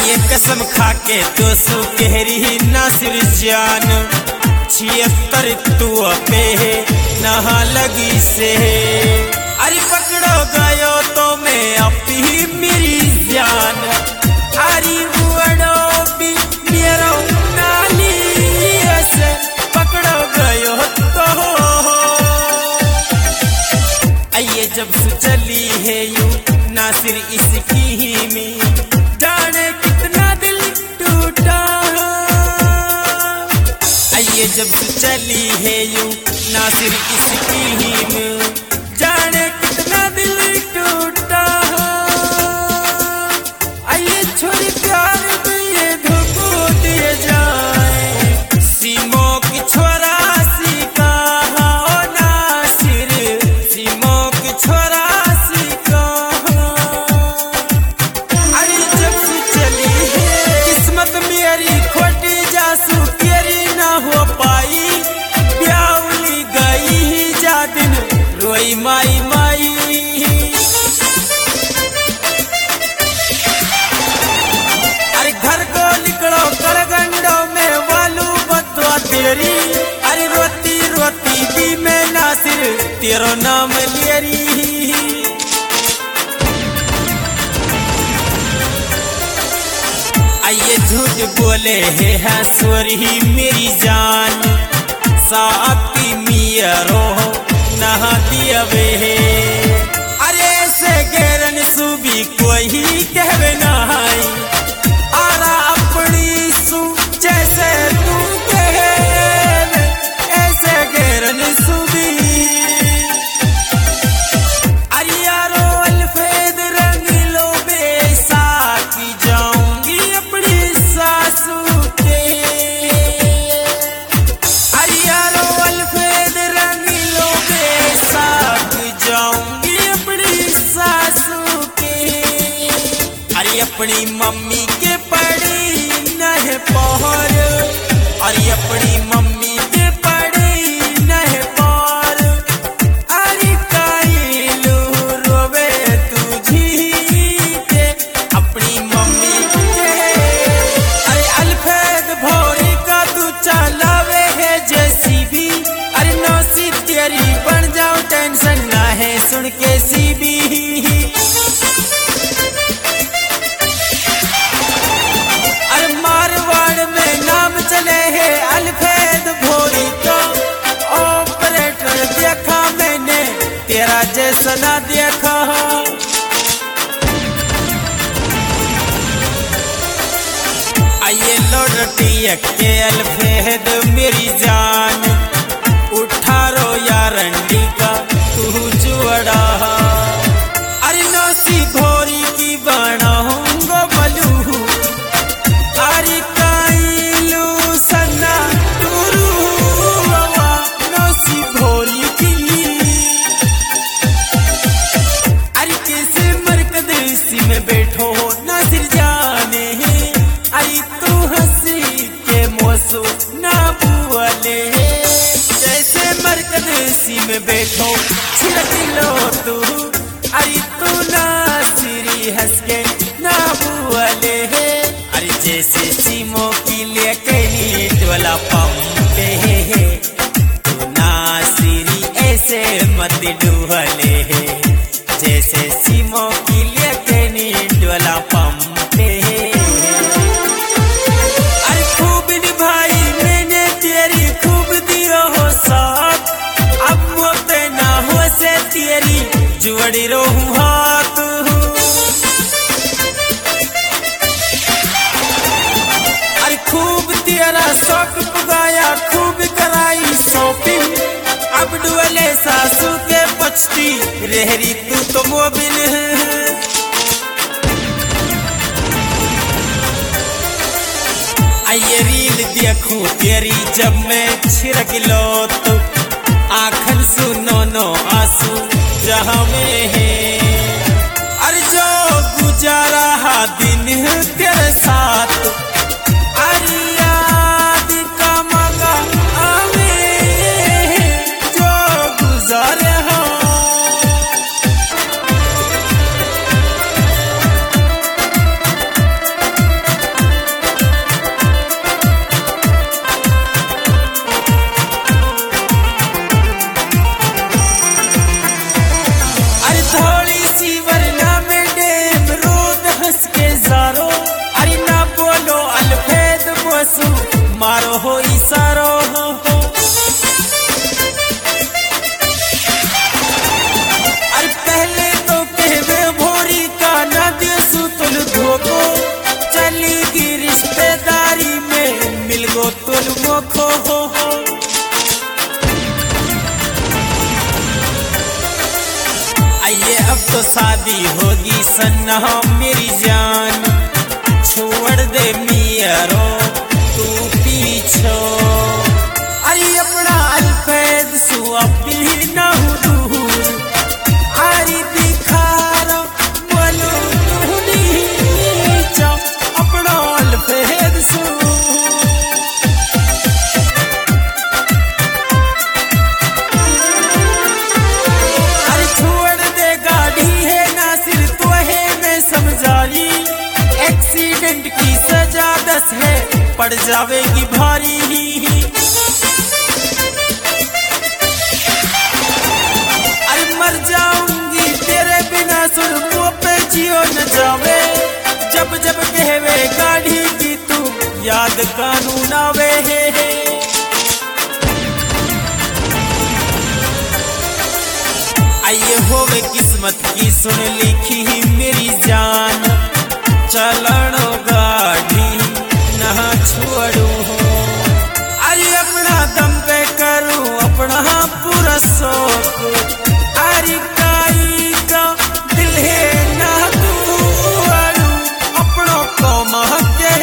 ये कसम खाके 200 कहरी नासिर जान 76 तू पे नहा लगी से। अरे पकड़ो गयो तो मैं अपनी मेरी जान अरे बुआड़ो भी मेरा नानी से पकड़ो गयो तो आइए जब से चली है यू नासिर इसकी ही में जाने कितना दिल टूटा। आइए जब से चली है यू नासिर इसकी ही में जाने कितना दिल टूटा। आइए छोड़ प्यार दिए धोखो दिए जाए सीमो की छोरा सी कहा नासिर सीमो की छोरा सी कहा। अरे जब से चली है किस्मत मेरी खोटी जासू तेरी ना हो पाई ब्यावली गई जा दिन रोई माई माई। अरे घर को निकलो कर गंडो में वालू बदवा तेरी अरे रोती रोती भी मैं नासिर तेरो नाम लेरी। आइए झूठ बोले है हंसोरी मेरी जान साथी मियरो नहा दिया वे अरे ऐसे गैरन सुबी कोई कहवे नहाई आरा अपनी सु जैसे तू कहे ऐसे गैरन सुबी। अरे यारो अल्फेद रंगीलो बेसा की जाऊंगी अपनी सासू के। अरे यारो अल्फेद रंगीलो बेसा की जाऊंगी अपनी सासू के। अरे अपनी मम्मी के पड़ी नह पौर अरे अपनी मम्मी के पड़ी नह पौर अरे काइलू रोवे तुझी के अपनी मम्मी के। अरे अल्फेद भोरी का तू चलावे है जैसी भी अरे नौसी तेरी बन जाओ टेंशन ना है सुन के सी भी। अरे मारवाड़ में नाम चले है अल्फेद भोरी का ऑपरेटर देखा मैंने तेरा जैसा ना देखा। आइए लौटती के अल्फेद मेरी जान उठारो यारंडी का तू जुड़ा। अरे नौसी भोरी की बनाऊंगा मलू अरे काइलू सन्ना टूरू नौसी भोरी की। अरे कैसे मरकदेसी में बैठो नासिर जाने अरे तू हंसी के मौसू ना बुआले जैसे मरकदेसी में बैठो छिड़क लो तू अरे तू नासिरी हंस के ना बुआले अरे जैसे सीमो की ले कहीं डोला पंपे तू नासिरी ऐसे मत डुहले जैसे सीमो की ले कहीं डोला पंपे। अरे खूब निभाई मैंने तेरी खूब दियो हो साथ अब मोते ना हो से तेरी जुड़ी रहूं हाथ। अरे खूब तेरा शौक पुगाया खूब कराई शॉपिंग अब डुअले सासू के पछती रहरी तू तो मोबिल। आइए रील देखूं तेरी जब मैं छिड़क लो तो आखन सुनो नो आंसू जहां में है। अरे जो गुजारा दिन तेरे साथ अरे याद का मगा आवे जो गुजारे हो। मारो हो इशारो हो। अरे पहले तो कहवे भोरी का न दे सुतुल धोको, चलेगी रिश्तेदारी में मिल गो तुल मोखो हो। आइए अब तो शादी होगी सन्ना मेरी जान, छोड़ दे मियारो तू पीछो। अरे अपना अल्फैद सु अपनी न दूर, अरे दिखारो बोलो तू नीचा अपना अल्फैद सु। अरे छोड़ दे गाड़ी है नासिर तो है मैं समझाई, एक्सीडेंट की सजा 10 है पड़ जावेगी भारी। अरे मर जाऊंगी तेरे बिना सुर मुँह पे जियो न जावे, जब जब कहवे गाड़ी की तू याद कानून आवे। आइए होवे किस्मत की सुन लिखी मेरी जान, चलनो गाड़ी ना छोड़ू हो। अरे अपना दम पे करूं अपना पूरा शौक, अरे काई का दिल है ना तू अड़ू अपनों को महके।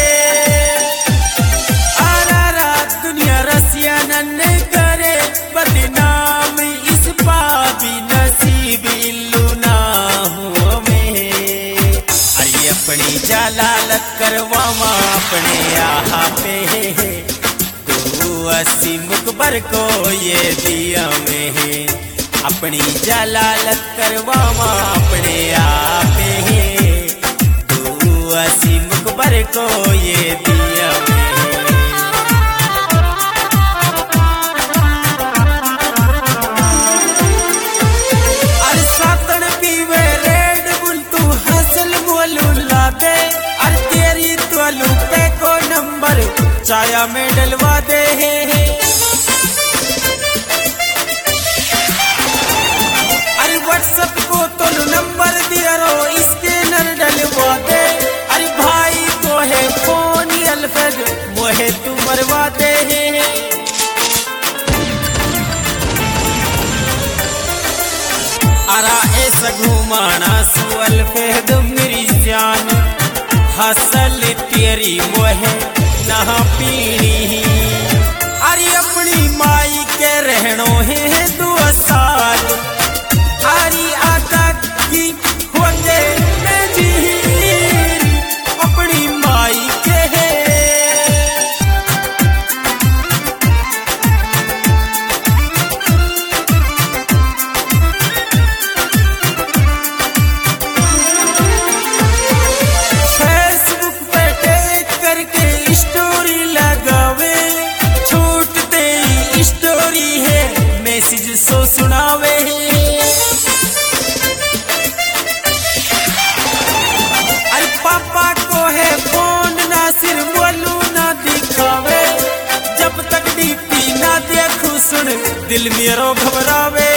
अरा दुनिया रसिया न करे बदनाम, इस पापी नसीब इल्लू ना हो में। अरे अपनी जलालत करवावा अपने आहा पे, तू असी मुकबर को ये दिया में है। अपनी जलालत करवावा अपने आप पे, तू असी मुकबर को ये दिया में है। अरे सातन पीवे रेड बुल तू हसल बोलू ला दे, अरे तेरी तोलू पे को नंबर चाया में डलवा दे। अरे व्हाट्सएप को तोलू नंबर दिया रो इसके नर डलवा दे। अरे भाई को है फोन अल्फैद मोहे तू मरवा दे। अरा ऐसा घुमाना सु अल्फैद मेरी जान, हसल तेरी मोहे ना पीनी। अरे अपनी माई के रहनो है 2 साल, अरे आका की होंगे जी अपनी माई के है। फेसबुक पे टैग करके स्टोरी लगावे, छूटते ही स्टोरी है मैसेज सो सुनावे। अरे पापा को है फोन नासिर बोलू ना दिखावे, जब तक डीपी ना देखू सुन दिल मेरो घबरावे।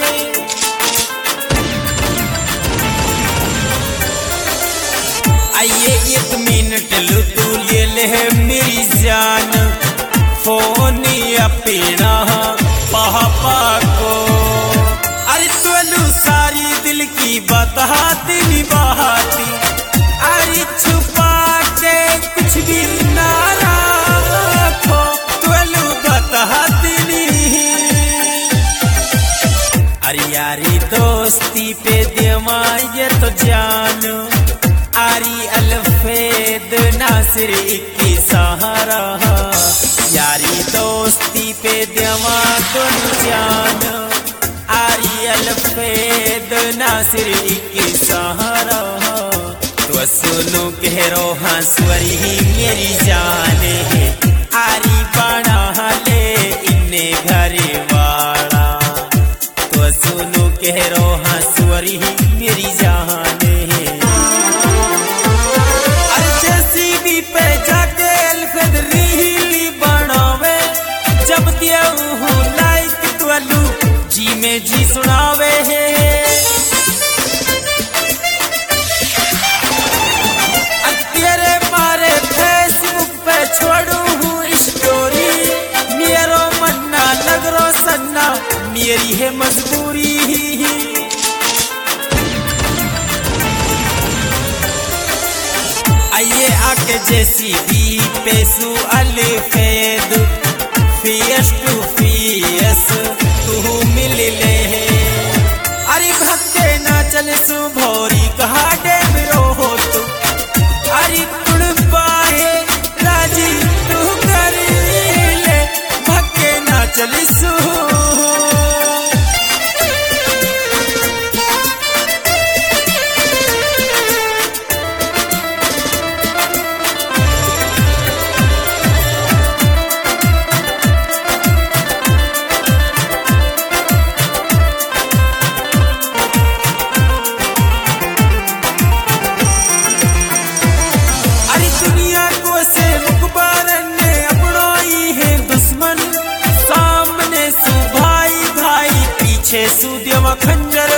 आइए 1 मिनट लू तू ले ले मेरी जान, फोन अपना पापा को। अरे तोलू सारी दिल की बताती निभाती, अरे छुपा के कुछ भी ना रखो तोलू बताती नहीं। अरे यारी दोस्ती पे देवा ये तो जान, आरी अल्फैद नासिर इक्की सहारा। यारी दोस्ती पे देवा तुम जान, आरी अल्फैद नासिर इक्की सहारा। तो सुनो कह रो हंसवरी मेरी जान है, आरी बना ले इन्हें घरे वाला। तो सुनो कह रो हंसवरी मेरी जान है। पे जाके अल्फैद रीली में जी सुनावे है। तेरे मारे फेसबुक पे छोड़ू हूँ स्टोरी, मेरो मन्ना लग रो सन्ना मेरी है मजबूरी। आइए आके JCB पेसू अलफेद फेस टू फेस तू मिल ले। अरे भक्के ना चल सु भोरी कहा डेमरो हो तू, अरे तुड़ पाए राजी तू कर ले, भक्के ना चल सु। सूर्यवा खंजर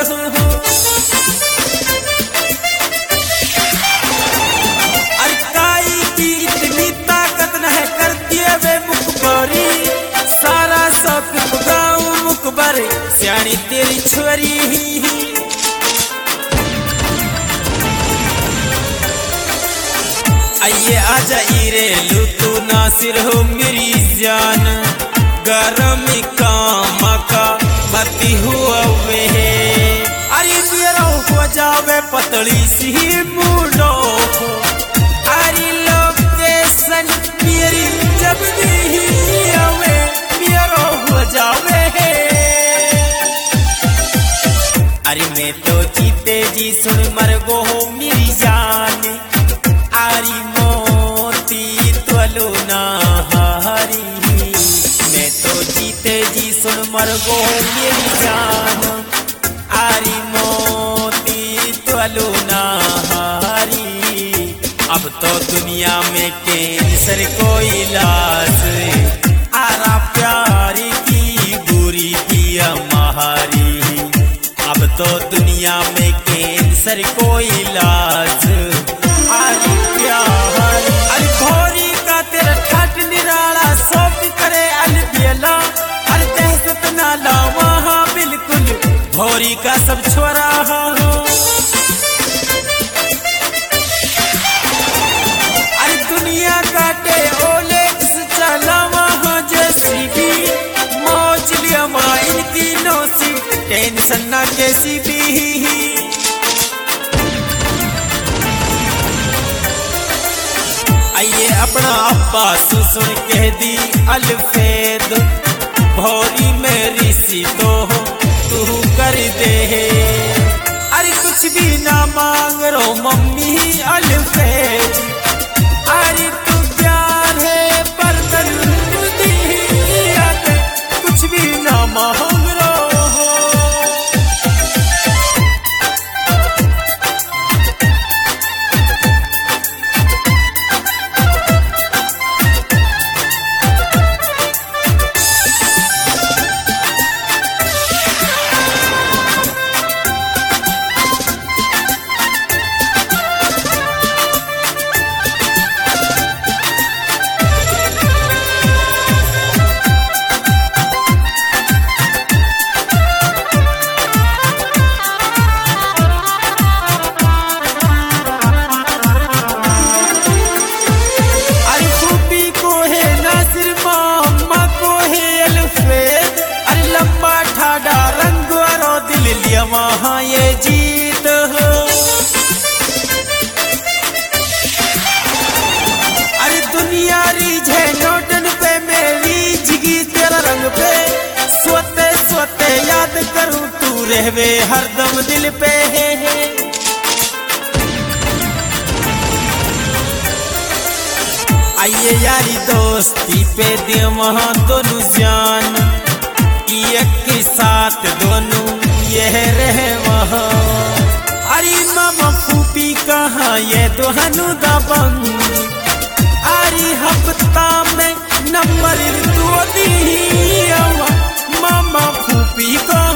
अरकाई की इतनी ताकत न है, करती है वे मुखबरी, सारा सब गाँव मुखबर सियाणी तेरी छोरी। आइए आजा इरे लू तू नासिर हो मेरी जान, गरम काम का भर्ती हुआ वे। अरे मेरा हो जावे पतली सी मूडो, अरे लोकेशन मेरी जब भी आवे मेरा हो जावे। अरे मैं तो जीते जी सुन मर गो हो मेरी जान, आरी मोती त्वलो ना हारी। मैं तो जीते जी सुन मर गो मेरी जान, आरी मोती त्वलो ना हारी। अब तो दुनिया में कैंसर को इलाज, आरा प्यार की बुरी की महारी। अब तो दुनिया में कैंसर को इलाज, आरी प्यार। अरे भोरी का तेरा ठाट निराला सोप करे अलबेला, अरे दहशत नाला वहाँ बिल्कुल भोरी का सब छोरा हो। अरे दुनिया काटे ओले किस चला वहाँ JCB, मौज लिया माँ इनकी नौसी टेंशन ना कैसी भी। आइए अपना अब्बा सुन कह दी अलफेद, भोरी मेरी सी तो तू कर दे। अरे कुछ भी ना मांग रो मम्मी अलफेद, अरे तू प्यार है बर्तन दिया दे, कुछ भी ना मांग रो। वहाँ ये जीत हो। अरे दुनिया रीझे नोटन पे मेरी जिगी तेरा रंग पे, सोते सोते याद करूँ तू रहवे हरदम दिल पे। आइए यारी दोस्ती पे दे वहाँ दोनों जान, एक साथ दोनों यह रहे वहाँ। अरे मामा फूफी कहाँ ये दोहनु दबंग, अरे हफ्ता में नंबर 2 दी मामा फूफी का